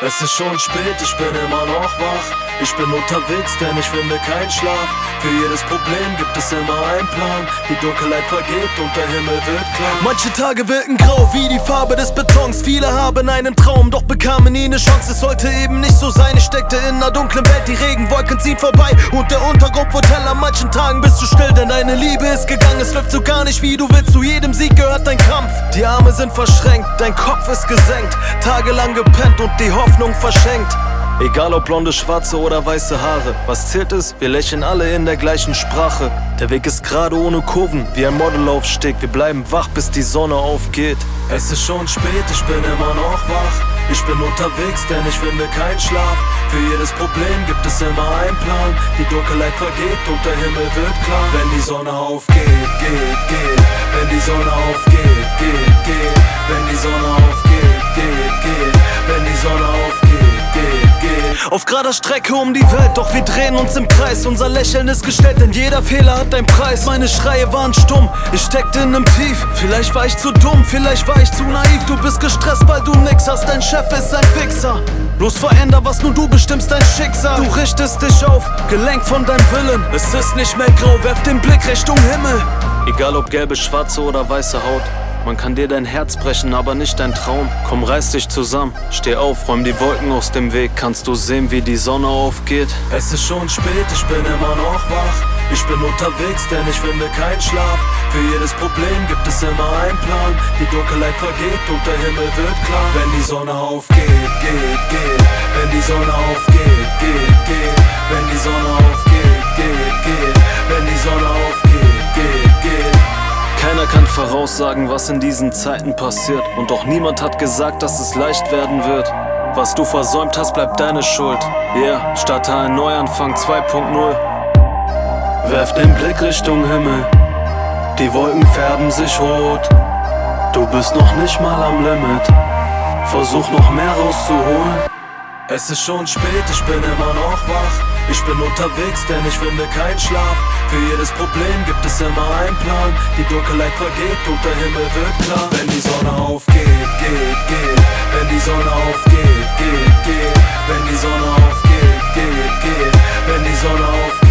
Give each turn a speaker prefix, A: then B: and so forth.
A: Es ist schon spät, ich bin immer noch wach. Ich bin unterwegs, denn ich finde keinen Schlaf. Für jedes Problem gibt es immer einen Plan. Die Dunkelheit vergeht und der Himmel wird klar. Manche Tage wirken grau wie die Farbe des Betons. Viele haben einen Traum, doch bekamen nie eine Chance. Es sollte eben nicht so sein. Ich steckte in einer dunklen Welt, die Regenwolken ziehen vorbei und der Untergrund wird hell. An manchen Tagen bist du still, denn deine Liebe ist gegangen. Es läuft so gar nicht wie du willst, zu jedem Sieg gehört dein Kampf. Die Arme sind verschränkt, dein Kopf ist gesenkt. Tagelang gepennt und die Hoffnung verschenkt. Egal ob blonde, schwarze oder weiße Haare, was zählt ist, wir lächeln alle in der gleichen Sprache. Der Weg ist gerade ohne Kurven, wie ein Modellaufstieg. Wir bleiben wach, bis die Sonne aufgeht. Es ist schon spät, ich bin immer noch wach. Ich bin unterwegs, denn ich finde keinen Schlaf. Für jedes Problem gibt es immer einen Plan. Die Dunkelheit vergeht und der Himmel wird klar. Wenn die Sonne aufgeht, geht. Wenn die Sonne aufgeht, geht. Wenn die Sonne aufgeht, geht. Wenn die Sonne aufgeht, geht. Auf gerader Strecke um die Welt, doch wir drehen uns im Kreis. Unser Lächeln ist gestellt, denn jeder Fehler hat einen Preis. Meine Schreie waren stumm, ich steckte in nem Tief. Vielleicht war ich zu dumm, vielleicht war ich zu naiv. Du bist gestresst, weil du nix hast, dein Chef ist ein Wichser. Bloß veränder was, nur du bestimmst dein Schicksal. Du richtest dich auf, gelenkt von deinem Willen. Es ist nicht mehr grau, werf den Blick Richtung Himmel. Egal ob gelbe, schwarze oder weiße Haut, man kann dir dein Herz brechen, aber nicht dein Traum. Komm, reiß dich zusammen, steh auf, räum die Wolken aus dem Weg. Kannst du sehen, wie die Sonne aufgeht? Es ist schon spät, ich bin immer noch wach. Ich bin unterwegs, denn ich finde keinen Schlaf. Für jedes Problem gibt es immer einen Plan. Die Dunkelheit vergeht und der Himmel wird klar. Wenn die Sonne aufgeht, geht. Wenn die Sonne aufgeht, geht. Wenn die Sonne aufgeht, geht. Wenn die Sonne aufgeht, geht. Keiner kann voraussagen, was in diesen Zeiten passiert. Und auch niemand hat gesagt, dass es leicht werden wird. Was du versäumt hast, bleibt deine Schuld. Yeah, starte einen Neuanfang 2.0. Werf den Blick Richtung Himmel. Die Wolken färben sich rot. Du bist noch nicht mal am Limit. Versuch noch mehr rauszuholen. Es ist schon spät, ich bin immer noch wach. Ich bin unterwegs, denn ich finde keinen Schlaf. Für jedes Problem gibt es immer einen Plan. Die Dunkelheit vergeht und der Himmel wird klar. Wenn die Sonne aufgeht, geht. Wenn die Sonne aufgeht, geht. Wenn die Sonne aufgeht, geht. Wenn die Sonne aufgeht.